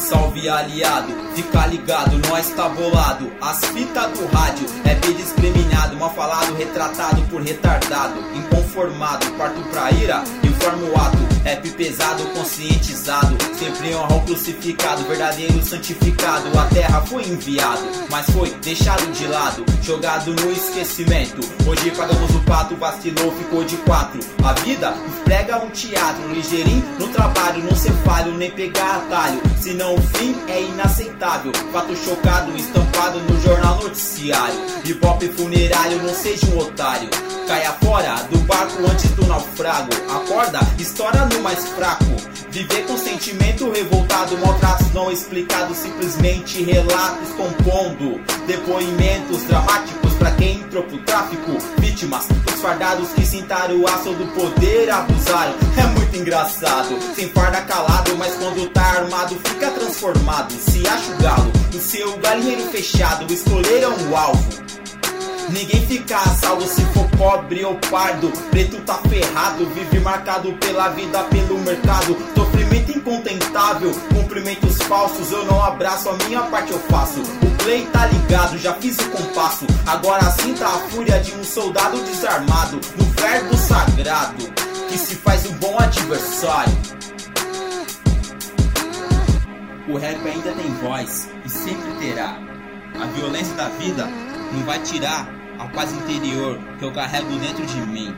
Salve aliado, fica ligado, nós tá bolado. As fitas do rádio é bem discriminado, mal falado, retratado por retardado. Inconformado, parto pra ira, informa o ato. Rap pesado, conscientizado, sempre honra o crucificado, verdadeiro santificado. A terra foi enviado, mas foi deixado de lado, jogado no esquecimento. Hoje pagamos o pato, vacilou, ficou de 4. A vida nos prega um teatro, ligeirinho no trabalho, não ser falho, nem pegar atalho, senão o fim é inaceitável. Fato chocado, estampado no jornal noticiário. Hip-hop funerário, não seja um otário. Caia fora do barco antes do naufrago. Acorda, estoura no mais fraco. Viver com sentimento revoltado, maltratos não explicados, simplesmente relatos compondo depoimentos dramáticos pra quem entrou pro tráfico. Vítimas, os fardados que sentaram o aço do poder abusaram. É muito engraçado, sem farda calado, mas quando tá armado fica transformado. Se acha o galo, o seu galinheiro fechado, escolheram o alvo. Ninguém fica a salvo se for pobre ou pardo. Preto tá ferrado, vive marcado pela vida, pelo mercado. Sofrimento incontentável, cumprimentos falsos. Eu não abraço, a minha parte eu faço. O play tá ligado, já fiz o compasso. Agora sinta a fúria de um soldado desarmado, no verbo sagrado que se faz um bom adversário. O rap ainda tem voz e sempre terá. A violência da vida não vai tirar a paz interior que eu carrego dentro de mim.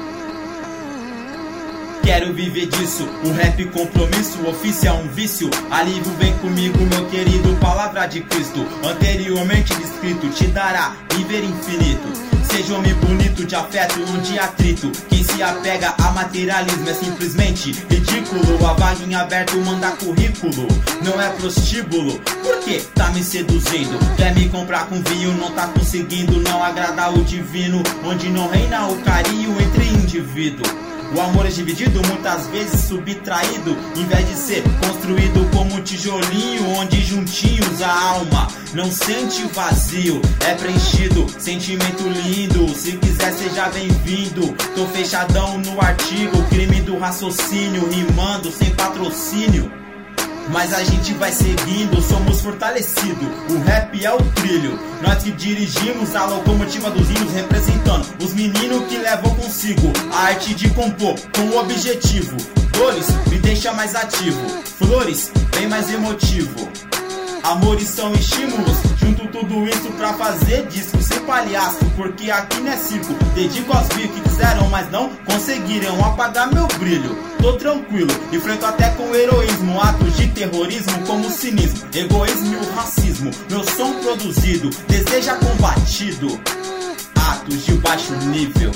Quero viver disso, o rap compromisso, o ofício é um vício. Alívio vem comigo, meu querido, palavra de Cristo. Anteriormente descrito, te dará viver infinito. Seja homem bonito, de afeto, um de atrito. Quem se apega a materialismo é simplesmente ridículo. A vaga em aberto manda currículo, não é prostíbulo. Por que tá me seduzindo? Quer me comprar com vinho, não tá conseguindo não agradar o divino, onde não reina o carinho entre indivíduo. O amor é dividido, muitas vezes subtraído, em vez de ser construído como um tijolinho, onde juntinhos a alma não sente vazio, é preenchido, sentimento lindo. Se quiser seja bem-vindo, tô fechadão no artigo, crime do raciocínio, rimando sem patrocínio. Mas a gente vai seguindo, somos fortalecidos. O rap é o trilho, nós que dirigimos a locomotiva dos hinos, representando os meninos que levam consigo a arte de compor com o objetivo. Dores me deixa mais ativo, flores bem mais emotivo. Amores são estímulos, junto tudo isso pra fazer disco sem palhaço, porque aqui não é circo. Dedico aos vivos que quiseram, mas não conseguiram apagar meu brilho. Tô tranquilo, enfrento até com heroísmo atos de terrorismo como cinismo, egoísmo e o racismo. Meu som produzido, deseja combatido, atos de baixo nível.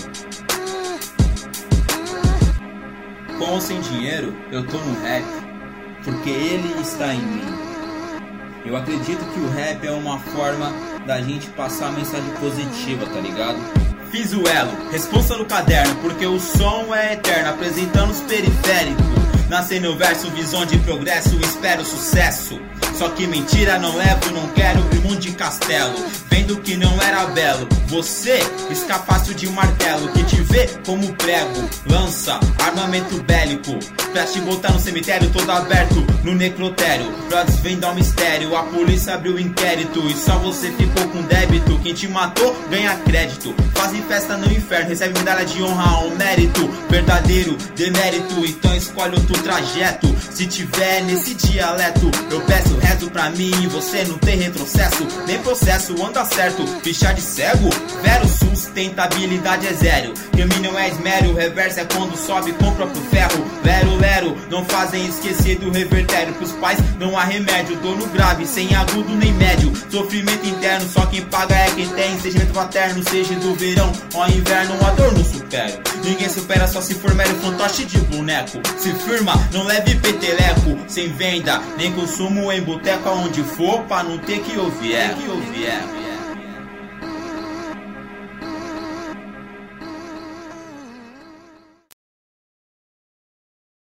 Com ou sem dinheiro, eu tô no rap, porque ele está em mim. Eu acredito que o rap é uma forma da gente passar a mensagem positiva, tá ligado? Fiz o elo, responsa no caderno, porque o som é eterno, apresentando os periféricos. Nascer no verso, visão de progresso, espero sucesso. Só que mentira não levo, não quero mundo de castelo. Vendo que não era belo, você escapaste de um martelo que te vê como prego, lança, armamento bélico, pra te botar no cemitério todo aberto, no necrotério. Brothers vem dar um mistério, a polícia abriu o inquérito e só você ficou com débito. Quem te matou ganha crédito, fazem festa no inferno, recebe medalha de honra ao mérito. Verdadeiro demérito, então escolhe outro trajeto. Se tiver nesse dialeto, eu peço rezo pra mim, você não tem retrocesso, nem processo, anda certo. Ficha de cego, vero, sustentabilidade é zero. Crime não é esmero, reverso é quando sobe, compra pro ferro. Lero, não fazem esquecer do revertério. Pros pais não há remédio, dor no grave, sem agudo nem médio. Sofrimento interno, só quem paga é quem tem. Sentimento paterno, seja do verão ou inverno, a dor não supero. Ninguém supera só se for mero fantoche de boneco. Se firma, não leve peteleco, sem venda, nem consumo em boteco aonde for, pra não ter que ouvir.